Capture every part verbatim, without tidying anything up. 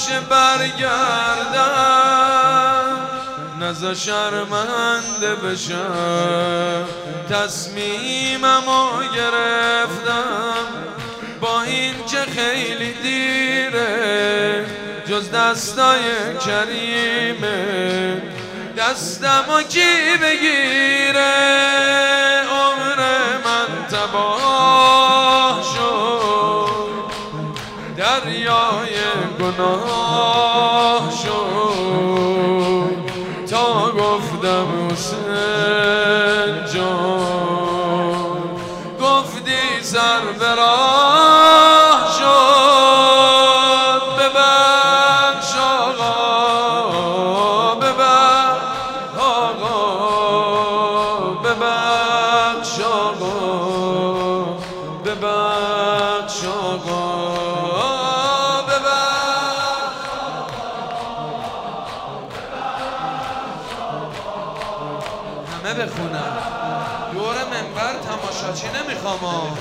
میشه برگردم، نذار شرمنده بشم. تصمیممو گرفتم با این که خیلی دیره، جز دستای کریمه دستمو کی بگیره. عمر من تباه شد، دریای گناه شد، تا گفتم حسین جان، گفتی سر به راه شد. ببخش آقا، ببخش آقا، ببخش آقا، ببخش آقا، همه بخونن دور منبر، تماشاچی نمیخوام.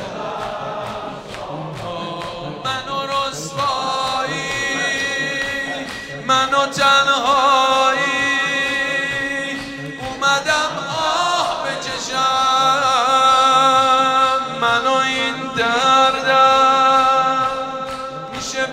منو رسوایی، منو تنهایی، اومدم آه بکشم. منو این دردم میشه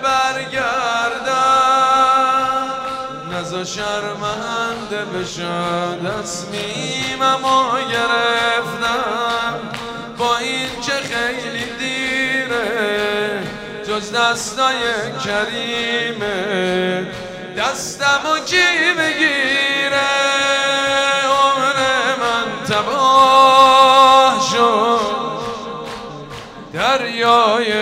برگردم، نذار شرمنده بشم. تصمیممو گرفتم با این که خیلی دیره، جز دستای کریمه دستمو کی بگیره. عمر من تباه شد، دریای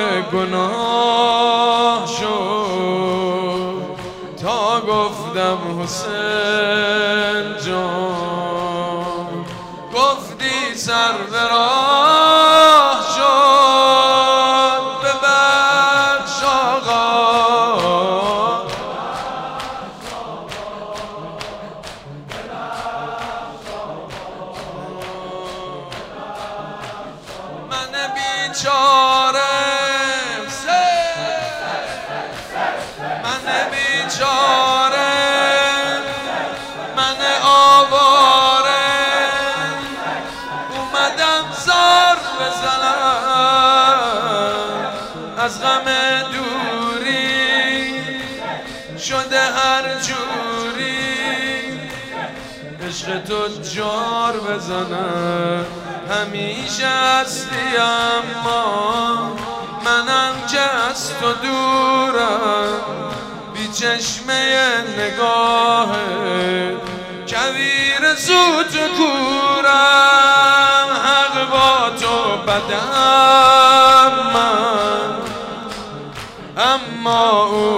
گناه شد، تا گفتم حسین جان، گفتی سر به راه شد. ببخش آقا، من بیچاره، من بیچاره، من آواره، اومدم زار بزنم. از غم دوری شده هر جوری، عشق تو جار بزنم. همیشه هستی اما منم که از تو دورم، بی چشمه نگاهه کویر زود و کورم. حق با تو بدم من، اما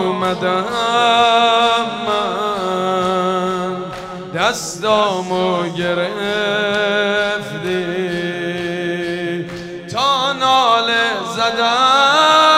اومدم من، دستامو گرفتی تا ناله زدم.